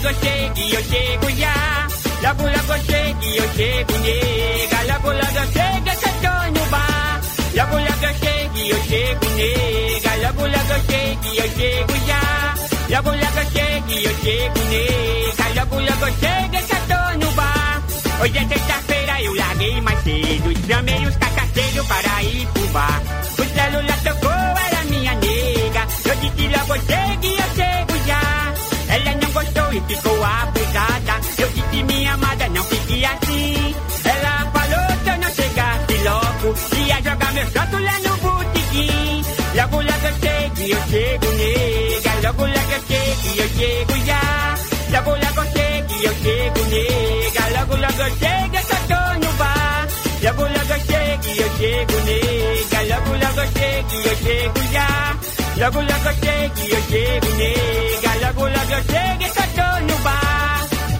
eu chego já. Logo, logo eu chego, nega. Logo, logo eu chego, que eu tô no bar. Logo, logo eu chego, nega. Logo, logo eu chego já. Logo, logo eu chego, nega. Logo, logo eu chego, que eu tô no bar. Hoje é sexta-feira, eu larguei mais cedo. Chamei os cacaceiros para ir pro bar. O celular tocou, era minha nega. Eu disse logo eu chego já. Ela não gostou e ficou abusada. Eu disse minha amada, não fique assim. Ela falou que eu não chegasse logo, ia jogar meu shot lá no botequim. Logo logo eu chego, nega. Logo logo eu chego já. Logo logo eu chego, nega. Logo logo eu chego, que eu tô no bar. Logo logo eu chego, nega. Logo logo eu chego já. Logo logo eu chego, nega. Logo logo eu chego, que eu tô no bar.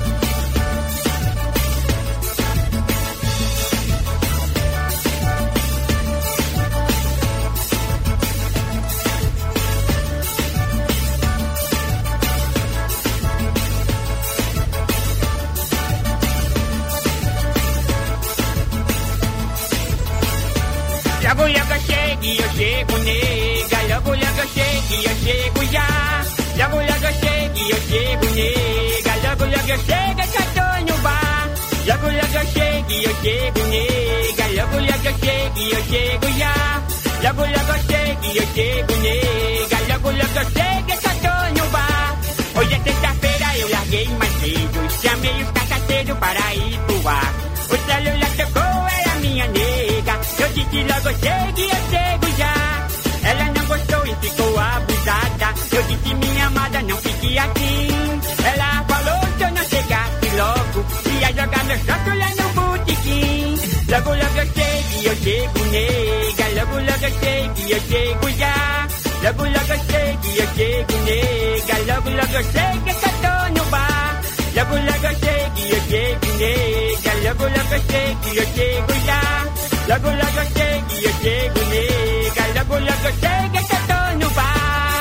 Logo logo eu chego, nega. Logo logo eu chego já. Logo logo eu chego, nega. Logo logo eu chego, que eu tô no bar. Logo logo eu chego, nega. Logo logo eu chego já. Logo logo eu chego, nega. Logo logo eu chego, que eu tô no bar. Hoje é sexta-feira, eu larguei mais cedo. Chamei os cacaceiros para ir pro bar. O celular tocou, era minha nega. Eu disse logo eu chego já. Ela não gostou e ficou abusada. Eu disse minha amada, não fique assim. Ela falou que eu não chegasse logo, ia jogar meu shot lá no botequim. Logo logo eu chego, nega. Logo logo eu chego já. Logo logo eu chego, nega. Logo logo eu chego, que eu tô no bar. Logo logo eu chego, nega. Logo logo eu chego já. Logo logo eu chego, nega. Logo logo eu chego, que eu tô no bar.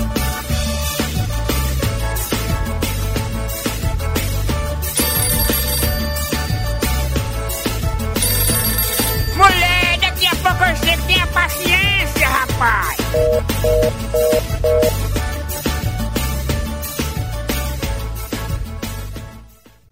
Mulher, daqui a pouco eu chego, tenha paciência, rapaz.